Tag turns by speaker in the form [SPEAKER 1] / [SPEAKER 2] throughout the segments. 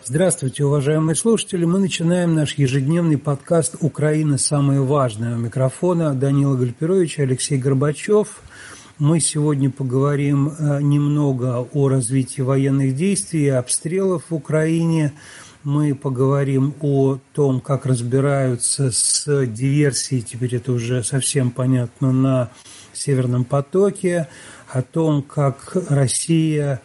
[SPEAKER 1] Здравствуйте, уважаемые слушатели. Мы начинаем наш ежедневный подкаст «Украина. Самое важное». У микрофона Данила Гальперович и Алексей Горбачев. Мы сегодня поговорим немного о развитии военных действий и обстрелов в Украине. Мы поговорим о том, как разбираются с диверсией, теперь это уже совсем понятно, на Северном потоке, о том, как Россия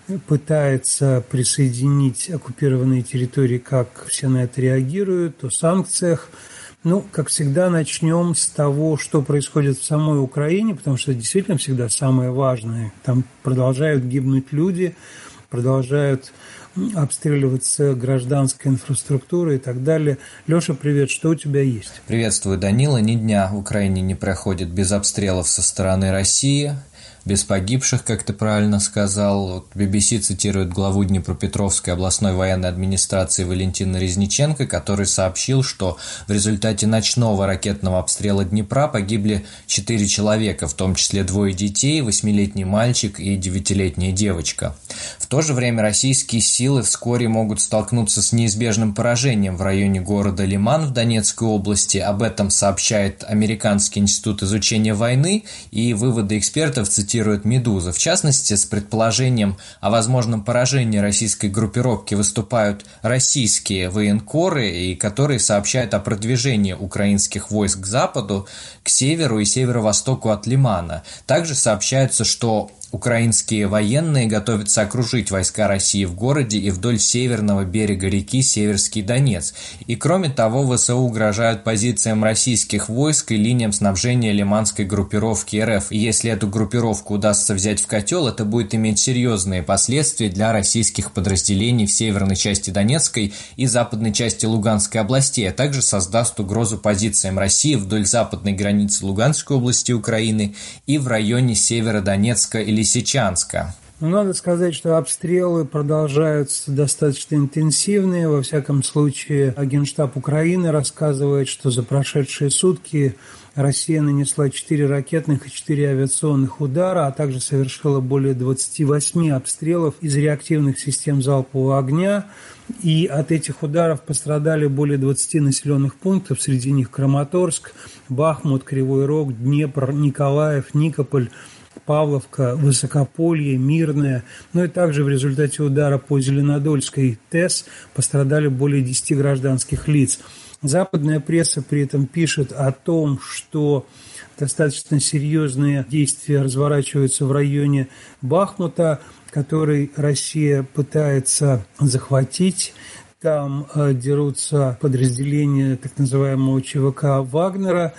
[SPEAKER 1] пытается присоединить оккупированные территории, как все на это реагируют, о санкциях. Как всегда, начнем с того, что происходит в самой Украине, потому что это действительно всегда самое важное. Там продолжают гибнуть люди, продолжают обстреливаться гражданская инфраструктура и так далее. Леша, привет, что у тебя есть?
[SPEAKER 2] Приветствую, Данила. Ни дня в Украине не проходит без обстрелов со стороны России, без погибших, как ты правильно сказал. BBC цитирует главу Днепропетровской областной военной администрации Валентина Резниченко, который сообщил, что в результате ночного ракетного обстрела Днепра погибли 4 человека, в том числе 2 детей, 8-летний мальчик и 9-летняя девочка. В то же время российские силы вскоре могут столкнуться с неизбежным поражением в районе города Лиман в Донецкой области. Об этом сообщает Американский институт изучения войны, и выводы экспертов цитирует «Медуза». В частности, с предположением о возможном поражении российской группировки выступают российские военкоры, и которые сообщают о продвижении украинских войск к западу, к северу и северо-востоку от Лимана. Также сообщается, что украинские военные готовятся окружить войска России в городе и вдоль северного берега реки Северский Донец. И кроме того, ВСУ угрожают позициям российских войск и линиям снабжения лиманской группировки РФ. И если эту группировку удастся взять в котел, это будет иметь серьезные последствия для российских подразделений в северной части Донецкой и западной части Луганской областей, а также создаст угрозу позициям России вдоль западной границы Луганской области Украины и в районе Северодонецка или Лисичанска.
[SPEAKER 1] Надо сказать, что обстрелы продолжаются достаточно интенсивные. Во всяком случае, Генштаб Украины рассказывает, что за прошедшие сутки Россия нанесла 4 ракетных и 4 авиационных удара, а также совершила более 28 обстрелов из реактивных систем залпового огня. И от этих ударов пострадали более 20 населенных пунктов, среди них Краматорск, Бахмут, Кривой Рог, Днепр, Николаев, Никополь, Павловка, Высокополье, Мирное. И также в результате удара по Зеленодольской ТЭС пострадали более 10 гражданских лиц. Западная пресса при этом пишет о том, что достаточно серьезные действия разворачиваются в районе Бахмута, который Россия пытается захватить. Там дерутся подразделения так называемого ЧВК «Вагнера»,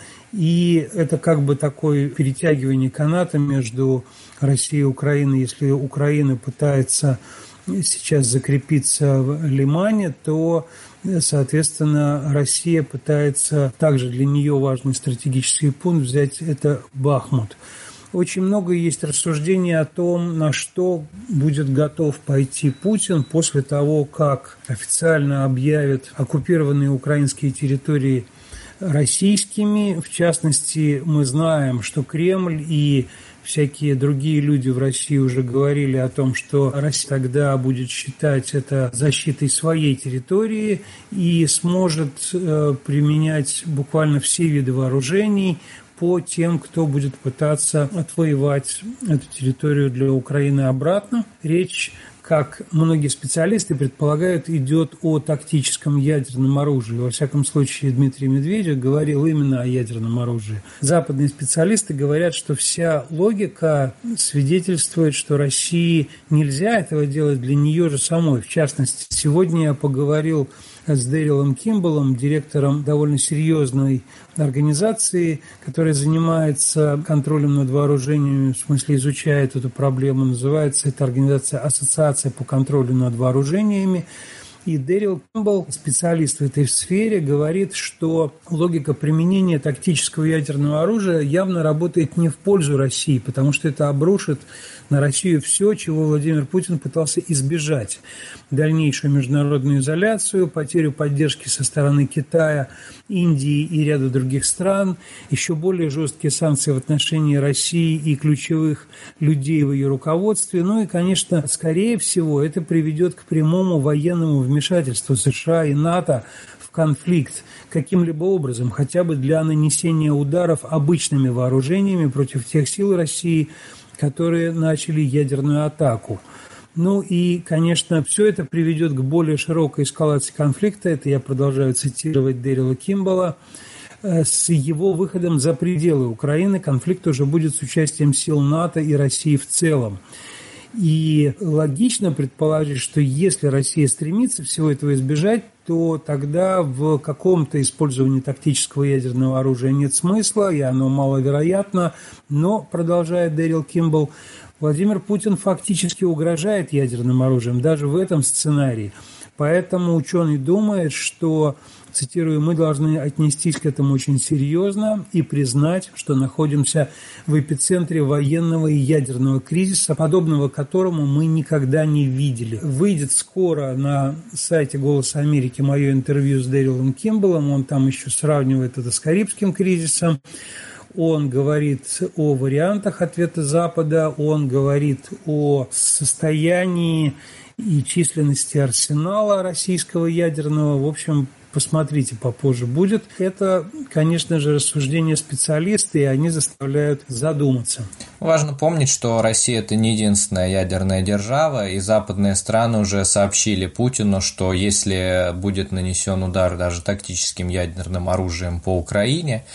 [SPEAKER 1] и это как бы такое перетягивание каната между Россией и Украиной. Если Украина пытается сейчас закрепиться в Лимане, то, соответственно, Россия пытается, также для нее важный стратегический пункт, взять это Бахмут. Очень много есть рассуждений о том, на что будет готов пойти Путин после того, как официально объявят оккупированные украинские территории российскими. В частности, мы знаем, что Кремль и всякие другие люди в России уже говорили о том, что Россия тогда будет считать это защитой своей территории и сможет применять буквально все виды вооружений по тем, кто будет пытаться отвоевать эту территорию для Украины обратно. Речь, как многие специалисты предполагают, идет о тактическом ядерном оружии. Во всяком случае, Дмитрий Медведев говорил именно о ядерном оружии. Западные специалисты говорят, что вся логика свидетельствует, что России нельзя этого делать для нее же самой. В частности, сегодня я поговорил с Дэрилом Кимбаллом, директором довольно серьезной организации, которая занимается контролем над вооружениями, в смысле изучает эту проблему. Называется эта организация «Ассоциация по контролю над вооружениями». И Дэрил Кимбалл, специалист в этой сфере, говорит, что логика применения тактического ядерного оружия явно работает не в пользу России, потому что это обрушит на Россию все, чего Владимир Путин пытался избежать. Дальнейшую международную изоляцию, потерю поддержки со стороны Китая, Индии и ряда других стран, еще более жесткие санкции в отношении России и ключевых людей в ее руководстве. И, конечно, скорее всего, это приведет к прямому военному вмешательству вмешательство США и НАТО в конфликт каким-либо образом, хотя бы для нанесения ударов обычными вооружениями против тех сил России, которые начали ядерную атаку. Ну и, конечно, все это приведет к более широкой эскалации конфликта. Это я продолжаю цитировать Дэрила Кимбалла. С его выходом за пределы Украины конфликт уже будет с участием сил НАТО и России в целом. И логично предположить, что если Россия стремится всего этого избежать, то тогда в каком-то использовании тактического ядерного оружия нет смысла, и оно маловероятно. Но, продолжает Дэрил Кимбалл, Владимир Путин фактически угрожает ядерным оружием даже в этом сценарии. Поэтому ученый думает, что, цитирую, мы должны отнестись к этому очень серьезно и признать, что находимся в эпицентре военного и ядерного кризиса, подобного которому мы никогда не видели. Выйдет скоро на сайте «Голоса Америки» мое интервью с Дэрилом Кимбаллом, он там еще сравнивает это с Карибским кризисом. Он говорит о вариантах ответа Запада, он говорит о состоянии и численности арсенала российского ядерного. В общем, посмотрите, попозже будет. Это, конечно же, рассуждения специалистов, и они заставляют задуматься.
[SPEAKER 2] Важно помнить, что Россия – это не единственная ядерная держава, и западные страны уже сообщили Путину, что если будет нанесен удар даже тактическим ядерным оружием по Украине,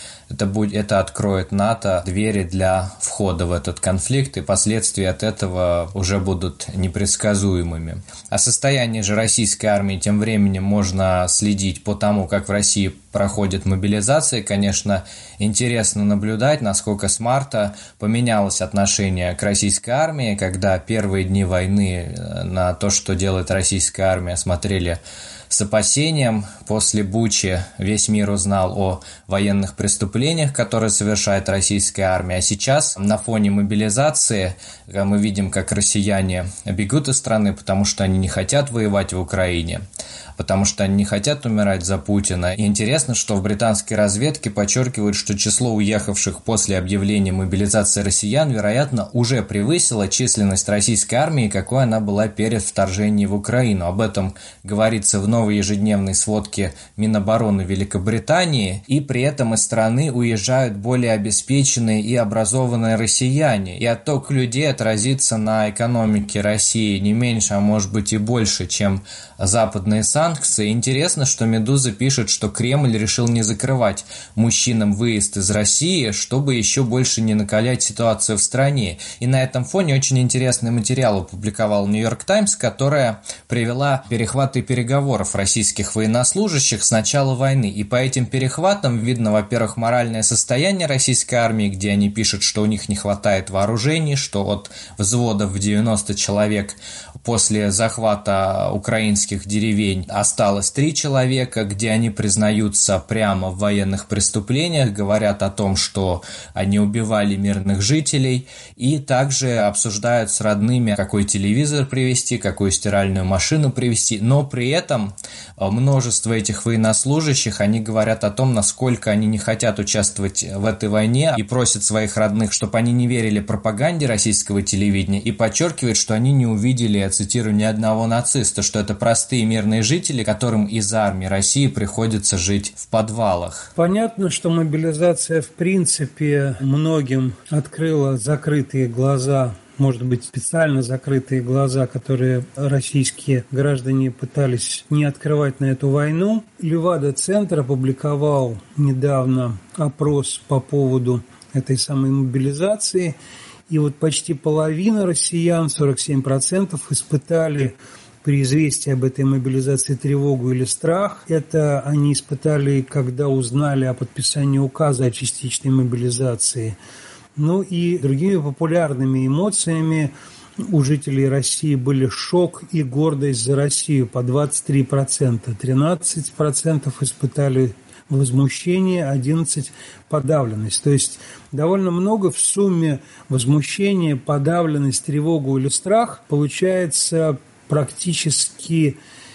[SPEAKER 2] это откроет НАТО двери для входа в этот конфликт, и последствия от этого уже будут непредсказуемыми. О состоянии же российской армии тем временем можно следить по тому, как в России проходит мобилизация. Конечно, интересно наблюдать, насколько с марта поменялось отношение к российской армии, когда первые дни войны на то, что делает российская армия, смотрели с опасением. После Бучи весь мир узнал о военных преступлениях, которые совершает российская армия. А сейчас на фоне мобилизации мы видим, как россияне бегут из страны, потому что они не хотят воевать в Украине, потому что они не хотят умирать за Путина. И интересно, что в британской разведке подчеркивают, что число уехавших после объявления мобилизации россиян, вероятно, уже превысило численность российской армии, какой она была перед вторжением в Украину. Об этом говорится в новой ежедневной сводке Минобороны Великобритании. И при этом из страны уезжают более обеспеченные и образованные россияне. И отток людей отразится на экономике России не меньше, а может быть и больше, чем западные санкции. Интересно, что «Медуза» пишет, что Кремль решил не закрывать мужчинам выезд из России, чтобы еще больше не накалять ситуацию в стране. И на этом фоне очень интересный материал опубликовал «Нью-Йорк Таймс», которая привела перехваты переговоров российских военнослужащих с начала войны. И по этим перехватам видно, во-первых, моральное состояние российской армии, где они пишут, что у них не хватает вооружений, что от взводов в 90 человек после захвата украинских деревень осталось 3 человека, где они признаются прямо в военных преступлениях, говорят о том, что они убивали мирных жителей, и также обсуждают с родными, какой телевизор привезти, какую стиральную машину привезти, но при этом множество этих военнослужащих, они говорят о том, насколько они не хотят участвовать в этой войне и просят своих родных, чтобы они не верили пропаганде российского телевидения, и подчеркивают, что они не увидели, я цитирую, ни одного нациста, что это простые мирные жители, которым из армии России приходится жить в подвалах.
[SPEAKER 1] Понятно, что мобилизация в принципе многим открыла закрытые глаза, может быть, специально закрытые глаза, которые российские граждане пытались не открывать на эту войну. Левада-центр опубликовал недавно опрос по поводу этой самой мобилизации, и вот почти половина россиян, 47%, испытали при известии об этой мобилизации тревогу или страх. Это они испытали, когда узнали о подписании указа о частичной мобилизации. Ну и другими популярными эмоциями у жителей России были шок и гордость за Россию по 23%. 13% испытали возмущение, 11% подавленность. То есть довольно много в сумме возмущения, подавленность, тревогу или страх получается практически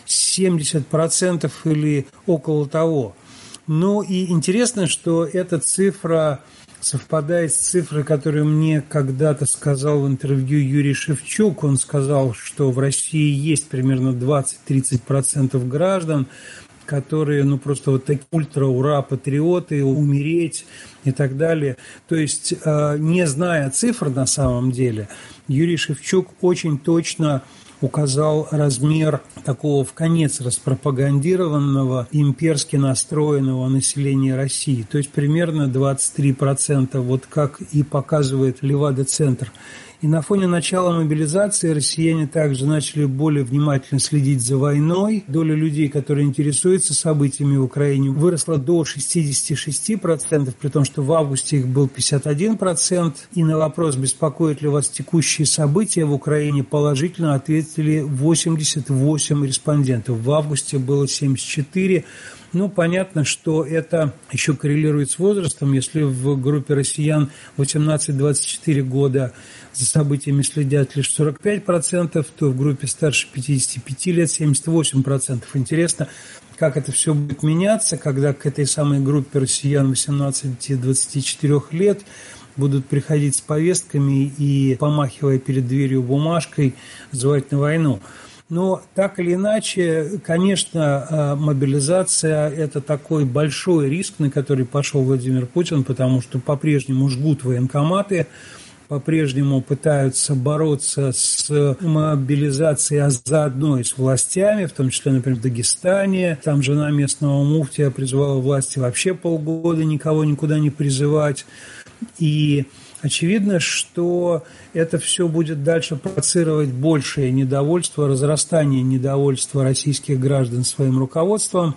[SPEAKER 1] 70% или около того. Ну и интересно, что эта цифра совпадает с цифрой, которую мне когда-то сказал в интервью Юрий Шевчук. Он сказал, что в России есть примерно 20-30% граждан, которые, просто вот такие ультра-ура-патриоты, умереть и так далее. То есть, не зная цифр на самом деле, Юрий Шевчук очень точно указал размер такого вконец распропагандированного, имперски настроенного населения России. То есть, примерно 23%, вот как и показывает Левада-центр. И на фоне начала мобилизации россияне также начали более внимательно следить за войной. Доля людей, которые интересуются событиями в Украине, выросла до 66%, при том, что в августе их был 51%. И на вопрос, беспокоят ли вас текущие события в Украине, положительно ответили 88 респондентов. В августе было 74%. Понятно, что это еще коррелирует с возрастом. Если в группе россиян 18-24 года за событиями следят лишь 45%, то в группе старше 55 лет 78%. Интересно, как это все будет меняться, когда к этой самой группе россиян 18-24 лет будут приходить с повестками и, помахивая перед дверью бумажкой, звать на войну. Но так или иначе, конечно, мобилизация – это такой большой риск, на который пошел Владимир Путин, потому что по-прежнему жгут военкоматы, по-прежнему пытаются бороться с мобилизацией, а заодно и с властями, в том числе, например, в Дагестане. Там жена местного муфтия призывала власти вообще полгода никого никуда не призывать. И очевидно, что это все будет дальше провоцировать большее недовольство, разрастание недовольства российских граждан своим руководством.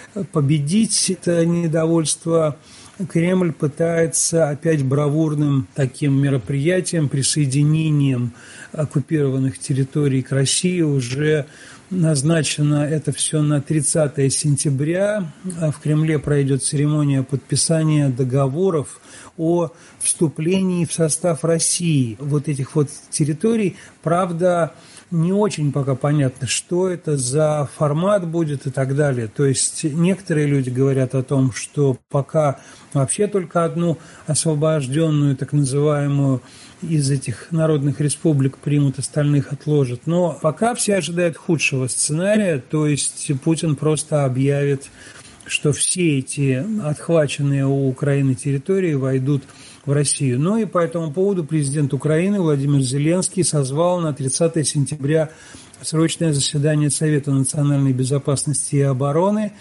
[SPEAKER 1] Победить это недовольство Кремль пытается опять бравурным таким мероприятием, присоединением оккупированных территорий к России. Уже назначено это все на 30 сентября. В Кремле пройдет церемония подписания договоров о вступлении в состав России вот этих вот территорий. Правда, не очень пока понятно, что это за формат будет и так далее. То есть некоторые люди говорят о том, что пока вообще только одну освобожденную, так называемую, из этих народных республик примут, остальных отложат. Но пока все ожидают худшего сценария, то есть Путин просто объявит, что все эти отхваченные у Украины территории войдут в Россию. Ну и по этому поводу президент Украины Владимир Зеленский созвал на 30 сентября срочное заседание Совета национальной безопасности и обороны.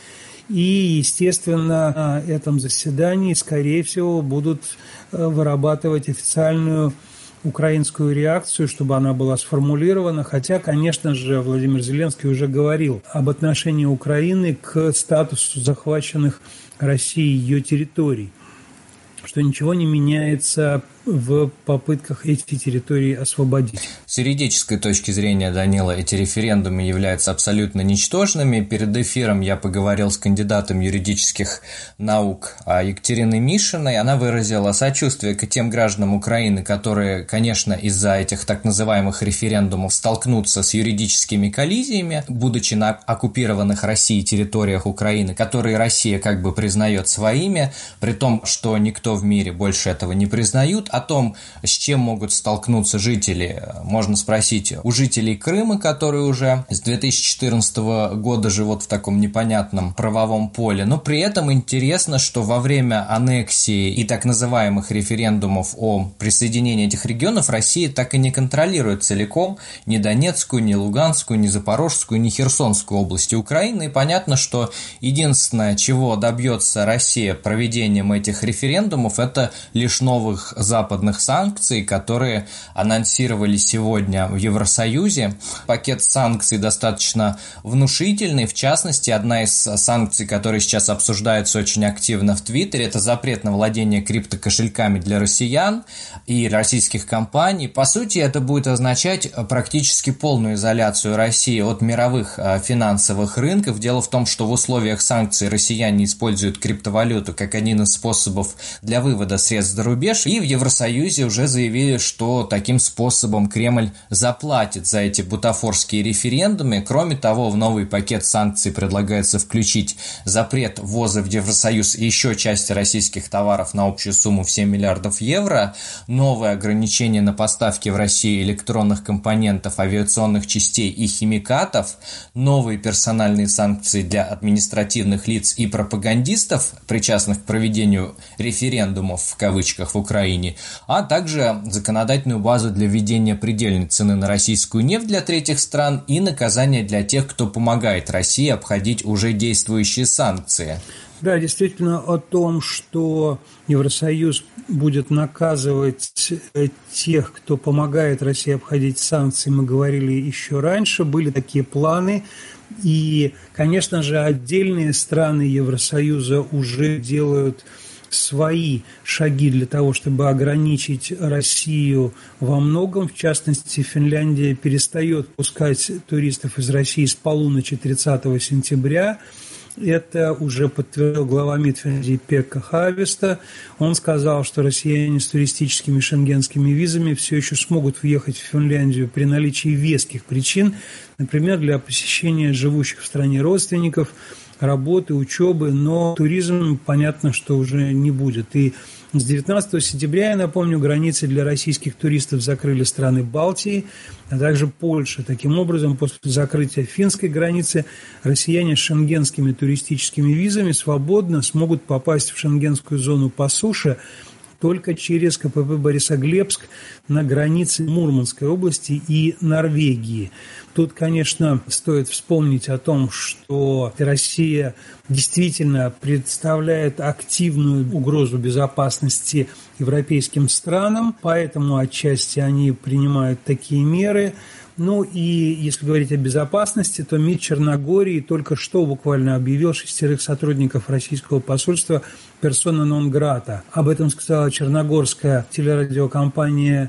[SPEAKER 1] И, естественно, на этом заседании, скорее всего, будут вырабатывать официальную украинскую реакцию, чтобы она была сформулирована. Хотя, конечно же, Владимир Зеленский уже говорил об отношении Украины к статусу захваченных Россией ее территорий, что ничего не меняется в попытках эти территории освободить.
[SPEAKER 2] С юридической точки зрения, Данила, эти референдумы являются абсолютно ничтожными. Перед эфиром я поговорил с кандидатом юридических наук Екатериной Мишиной. Она выразила сочувствие к тем гражданам Украины, которые, конечно, из-за этих так называемых референдумов столкнутся с юридическими коллизиями, будучи на оккупированных Россией территориях Украины, которые Россия как бы признает своими, при том, что никто в мире больше этого не признают. О том, с чем могут столкнуться жители, можно спросить у жителей Крыма, которые уже с 2014 года живут в таком непонятном правовом поле. Но при этом интересно, что во время аннексии и так называемых референдумов о присоединении этих регионов Россия так и не контролирует целиком ни Донецкую, ни Луганскую, ни Запорожскую, ни Херсонскую области Украины. И понятно, что единственное, чего добьется Россия проведением этих референдумов, это лишь новых западных санкций, которые анонсировали сегодня в Евросоюзе. Пакет санкций достаточно внушительный. В частности, одна из санкций, которая сейчас обсуждается очень активно в Твиттере, это запрет на владение криптокошельками для россиян и российских компаний. По сути, это будет означать практически полную изоляцию России от мировых финансовых рынков. Дело в том, что в условиях санкций россияне используют криптовалюту как один из способов для вывода средств за рубеж, и в Евросоюзе Евросоюзе уже заявили, что таким способом Кремль заплатит за эти бутафорские референдумы. Кроме того, в новый пакет санкций предлагается включить запрет ввоза в Евросоюз еще части российских товаров на общую сумму в 7 миллиардов евро, новые ограничения на поставки в Россию электронных компонентов, авиационных частей и химикатов, новые персональные санкции для административных лиц и пропагандистов, причастных к проведению референдумов в кавычках в Украине, а также законодательную базу для введения предельной цены на российскую нефть для третьих стран и наказания для тех, кто помогает России обходить уже действующие санкции.
[SPEAKER 1] Да, действительно, о том, что Евросоюз будет наказывать тех, кто помогает России обходить санкции, мы говорили еще раньше, были такие планы. И, конечно же, отдельные страны Евросоюза уже делают свои шаги для того, чтобы ограничить Россию во многом. В частности, Финляндия перестает пускать туристов из России с полуночи 30 сентября. Это уже подтвердил глава МИД Финляндии Пекка Хааvisto. Он сказал, что россияне с туристическими шенгенскими визами все еще смогут въехать в Финляндию при наличии веских причин, например, для посещения живущих в стране родственников, работы, учебы, но туризм, понятно, что уже не будет. И с 19 сентября, я напомню, границы для российских туристов закрыли страны Балтии, а также Польша. Таким образом, после закрытия финской границы россияне с шенгенскими туристическими визами свободно смогут попасть в шенгенскую зону по суше только через КПП Борисоглебск на границе Мурманской области и Норвегии. Тут, конечно, стоит вспомнить о том, что Россия действительно представляет активную угрозу безопасности европейским странам, поэтому отчасти они принимают такие меры. Ну и если говорить о безопасности, то МИД Черногории только что буквально объявил 6 сотрудников российского посольства персона нон-грата. Об этом сказала черногорская телерадиокомпания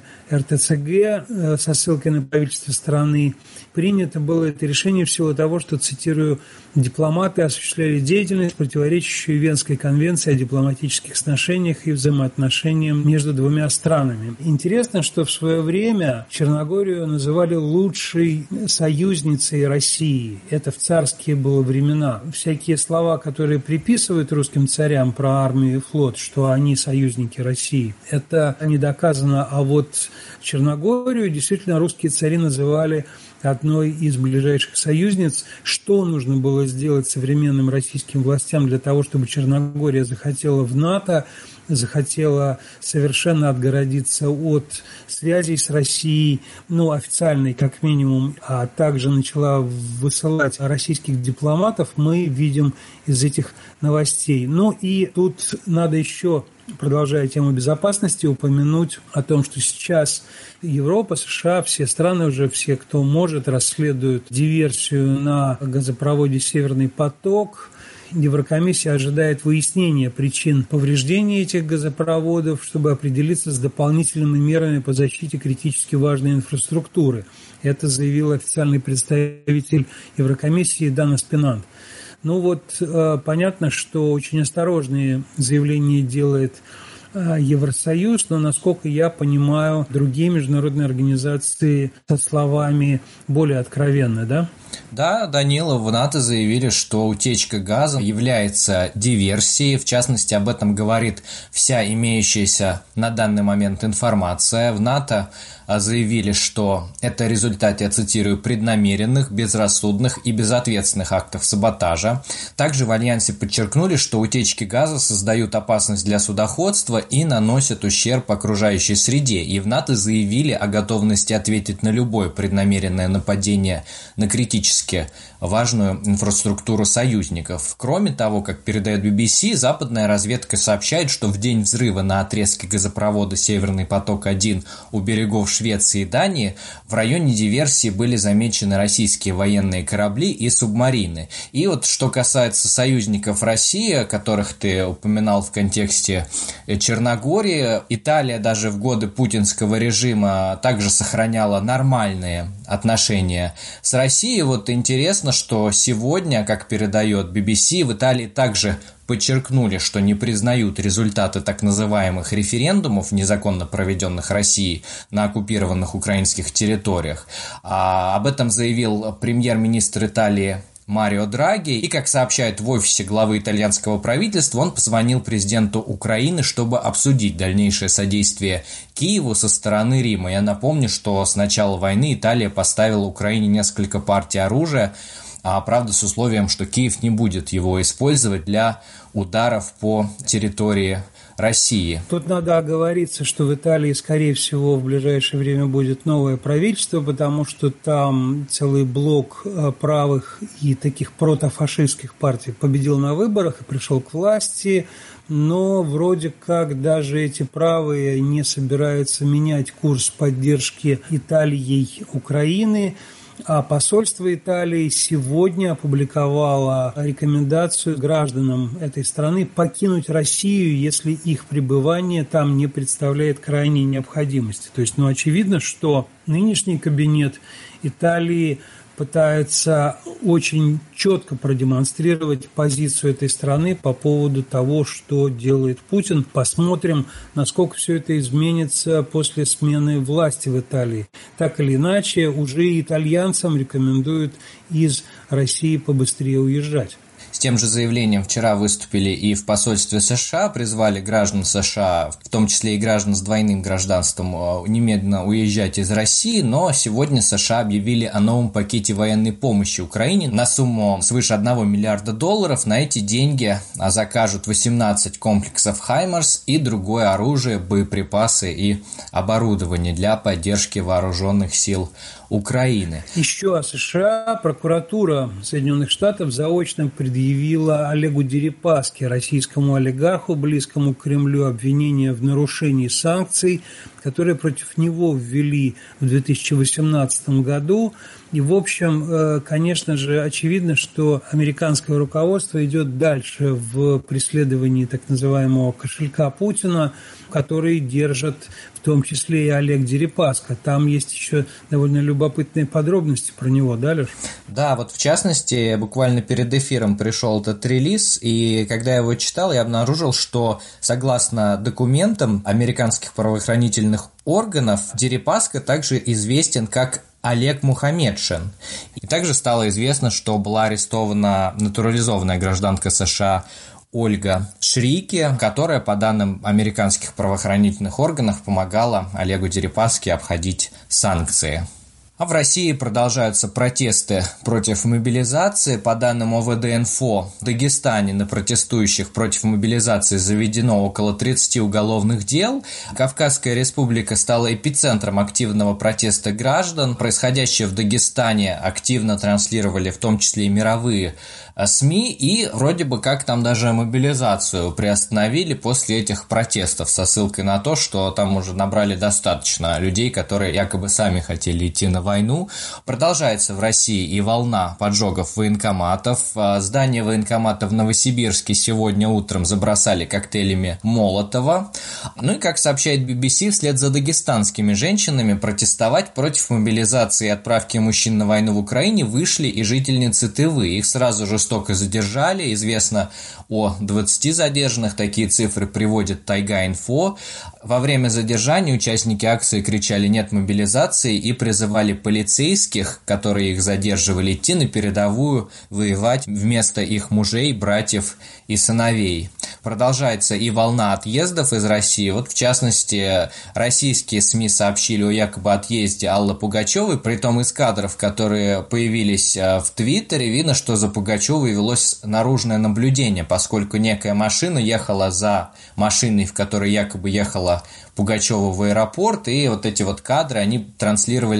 [SPEAKER 1] РТЦГ со ссылкой на правительство страны. Принято было это решение в силу того, что, цитирую, дипломаты осуществляли деятельность, противоречащую Венской конвенции о дипломатических сношениях и взаимоотношениях между двумя странами. Интересно, что в свое время Черногорию называли лучшей союзницей России. Это в царские было времена. Всякие слова, которые приписывают русским царям про армию и флот, что они союзники России, это не доказано. А вот Черногорию действительно русские цари называли одной из ближайших союзниц. Что нужно было сделать современным российским властям для того, чтобы Черногория захотела в НАТО, захотела совершенно отгородиться от связей с Россией, официальной как минимум, а также начала высылать российских дипломатов, мы видим из этих новостей. И тут надо еще, продолжая тему безопасности, упомянуть о том, что сейчас Европа, США, все страны уже, все, кто может, расследуют диверсию на газопроводе «Северный поток». Еврокомиссия ожидает выяснения причин повреждения этих газопроводов, чтобы определиться с дополнительными мерами по защите критически важной инфраструктуры. Это заявил официальный представитель Еврокомиссии Данас Пинант. Понятно, что очень осторожные заявления делает Евросоюз, но, насколько я понимаю, другие международные организации со словами более откровенны, да?
[SPEAKER 2] Да, Данила, в НАТО заявили, что утечка газа является диверсией. В частности, об этом говорит вся имеющаяся на данный момент информация. В НАТО заявили, что это результат, я цитирую, преднамеренных, безрассудных и безответственных актов саботажа. Также в Альянсе подчеркнули, что утечки газа создают опасность для судоходства и наносят ущерб окружающей среде. И в НАТО заявили о готовности ответить на любое преднамеренное нападение на критически важную инфраструктуру союзников. Кроме того, как передает BBC, западная разведка сообщает, что в день взрыва на отрезке газопровода «Северный поток-1» у берегов Швеции и Дании в районе диверсии были замечены российские военные корабли и субмарины. И вот что касается союзников России, которых ты упоминал в контексте Черногории. Италия даже в годы путинского режима также сохраняла нормальные отношения с Россией. Вот интересно, что сегодня, как передает BBC, в Италии также подчеркнули, что не признают результаты так называемых референдумов, незаконно проведенных Россией на оккупированных украинских территориях. Об этом заявил премьер-министр Италии Марио Драги, и, как сообщают в офисе главы итальянского правительства, он позвонил президенту Украины, чтобы обсудить дальнейшее содействие Киеву со стороны Рима. Я напомню, что с начала войны Италия поставила Украине несколько партий оружия, правда, с условием, что Киев не будет его использовать для ударов по территории России.
[SPEAKER 1] Тут надо оговориться, что в Италии, скорее всего, в ближайшее время будет новое правительство, потому что там целый блок правых и таких протофашистских партий победил на выборах и пришел к власти, но вроде как даже эти правые не собираются менять курс поддержки Италией Украины. А посольство Италии сегодня опубликовало рекомендацию гражданам этой страны покинуть Россию, если их пребывание там не представляет крайней необходимости. То есть, очевидно, что нынешний кабинет Италии пытается очень четко продемонстрировать позицию этой страны по поводу того, что делает Путин. Посмотрим, насколько все это изменится после смены власти в Италии. Так или иначе, уже итальянцам рекомендуют из России побыстрее уезжать.
[SPEAKER 2] С тем же заявлением вчера выступили и в посольстве США, призвали граждан США, в том числе и граждан с двойным гражданством, немедленно уезжать из России, но сегодня США объявили о новом пакете военной помощи Украине на сумму свыше $1 миллиарда. На эти деньги закажут 18 комплексов «Хаймарс» и другое оружие, боеприпасы и оборудование для поддержки вооруженных сил Украины.
[SPEAKER 1] Еще о США. Прокуратура Соединенных Штатов заочно предъявила Олегу Дерипаске, российскому олигарху, близкому к Кремлю, обвинение в нарушении санкций, которые против него ввели в 2018 году. И, в общем, конечно же, очевидно, что американское руководство идет дальше в преследовании так называемого кошелька Путина, который держит в том числе и Олег Дерипаска. Там есть еще довольно любопытные подробности про него, да, Леш?
[SPEAKER 2] Да, вот в частности, буквально перед эфиром пришел этот релиз, и когда я его читал, я обнаружил, что согласно документам американских правоохранительных органов, Дерипаска также известен как Олег Мухамедшин. И также стало известно, что была арестована натурализованная гражданка США Ольга Шрики, которая, по данным американских правоохранительных органов, помогала Олегу Дерипаске обходить санкции. А в России продолжаются протесты против мобилизации. По данным ОВД-Инфо, в Дагестане на протестующих против мобилизации заведено около 30 уголовных дел. Кавказская республика стала эпицентром активного протеста граждан. Происходящее в Дагестане активно транслировали в том числе и мировые СМИ, и вроде бы как там даже мобилизацию приостановили после этих протестов со ссылкой на то, что там уже набрали достаточно людей, которые якобы сами хотели идти на войну. Продолжается в России и волна поджогов военкоматов. Здание военкомата в Новосибирске сегодня утром забросали коктейлями Молотова. Ну и, как сообщает BBC, вслед за дагестанскими женщинами протестовать против мобилизации и отправки мужчин на войну в Украине вышли и жительницы Тывы. Их сразу жестоко задержали. Известно о 20 задержанных. Такие цифры приводит Тайга-Инфо. Во время задержания участники акции кричали «нет мобилизации» и призывали полицейских, которые их задерживали, идти на передовую воевать вместо их мужей, братьев и сыновей. Продолжается и волна отъездов из России. Вот, в частности, российские СМИ сообщили о якобы отъезде Аллы Пугачевой. Притом из кадров, которые появились в Твиттере, видно, что за Пугачевой велось наружное наблюдение, поскольку некая машина ехала за машиной, в которой якобы ехала Пугачева в аэропорт, и вот эти вот кадры, они транслировались российскими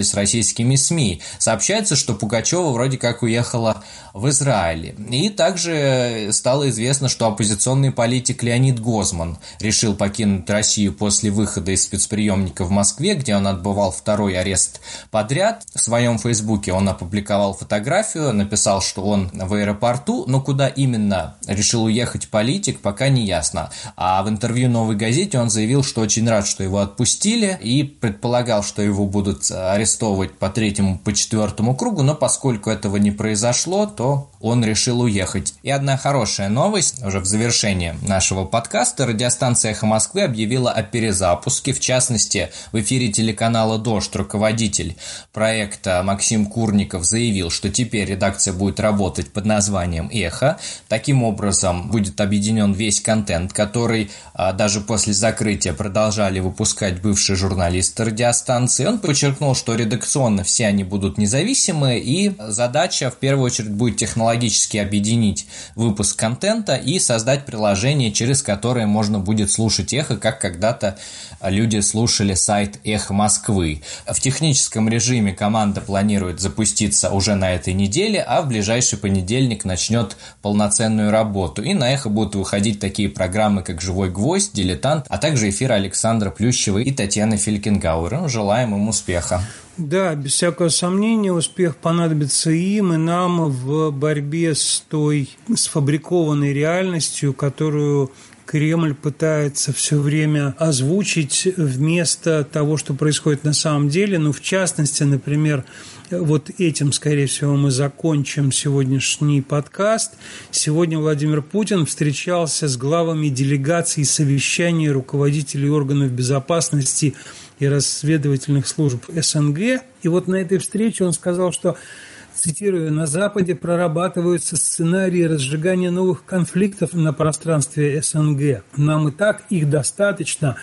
[SPEAKER 2] российскими СМИ. Сообщается, что Пугачева вроде как уехала в Израиль. И также стало известно, что оппозиционный политик Леонид Гозман решил покинуть Россию после выхода из спецприемника в Москве, где он отбывал второй арест подряд. В своем фейсбуке он опубликовал фотографию, написал, что он в аэропорту, но куда именно решил уехать политик, пока не ясно. А в интервью «Новой газете» он заявил, что очень рад, что его отпустили, и предполагал, что его будут арестовывать по 3-му, по 4-му кругу, но поскольку этого не произошло, то он решил уехать. И одна хорошая новость, уже в завершении нашего подкаста, радиостанция «Эхо Москвы» объявила о перезапуске, в частности, в эфире телеканала «Дождь» руководитель проекта Максим Курников заявил, что теперь редакция будет работать под названием «Эхо». Таким образом, будет объединен весь контент, который даже после закрытия продолжали выпускать бывшие журналисты радиостанции. Он подчеркнул, что редакционно все они будут независимые, и задача в первую очередь будет технологически объединить выпуск контента и создать приложение, через которое можно будет слушать «Эхо», как когда-то люди слушали сайт «Эхо Москвы». В техническом режиме команда планирует запуститься уже на этой неделе, а в ближайший понедельник начнет полноценную работу. И на «Эхо» будут выходить такие программы, как «Живой гвоздь», «Дилетант», а также эфиры Александра Плющевой и Татьяны Фелькенгауэр. Желаем им успеха.
[SPEAKER 1] Да, без всякого сомнения, успех понадобится им и нам в борьбе с той сфабрикованной реальностью, которую Кремль пытается все время озвучить вместо того, что происходит на самом деле. Ну, в частности, например, вот этим, скорее всего, мы закончим сегодняшний подкаст. Сегодня Владимир Путин встречался с главами делегаций совещаний руководителей органов безопасности и разведывательных служб СНГ. И вот на этой встрече он сказал, что, цитирую, «на Западе прорабатываются сценарии разжигания новых конфликтов на пространстве СНГ. Нам и так их достаточно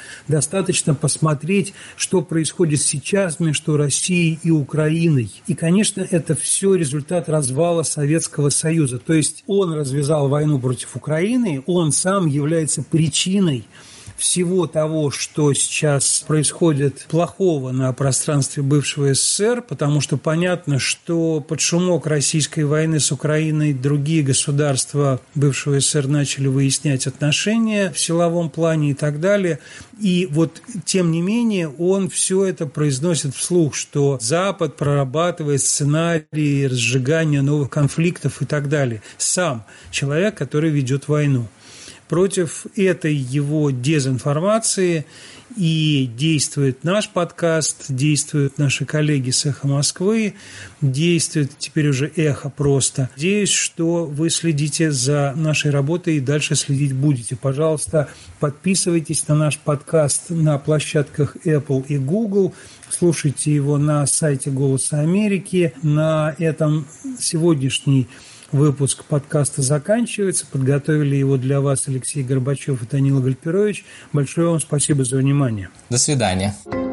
[SPEAKER 1] посмотреть, что происходит сейчас между Россией и Украиной». И, конечно, это все результат развала Советского Союза. То есть он развязал войну против Украины, он сам является причиной всего того, что сейчас происходит плохого на пространстве бывшего СССР, потому что понятно, что под шумок российской войны с Украиной другие государства бывшего СССР начали выяснять отношения в силовом плане и так далее. И вот, тем не менее, он все это произносит вслух, что Запад прорабатывает сценарии разжигания новых конфликтов и так далее. Сам человек, который ведет войну. Против этой его дезинформации и действует наш подкаст, действуют наши коллеги с «Эхо Москвы», действует теперь уже «Эхо» просто. Надеюсь, что вы следите за нашей работой и дальше следить будете. Пожалуйста, подписывайтесь на наш подкаст на площадках Apple и Google, слушайте его на сайте «Голоса Америки». На этом сегодняшний выпуск подкаста заканчивается. Подготовили его для вас Алексей Горбачев и Данила Гальперович. Большое вам спасибо за внимание.
[SPEAKER 2] До свидания.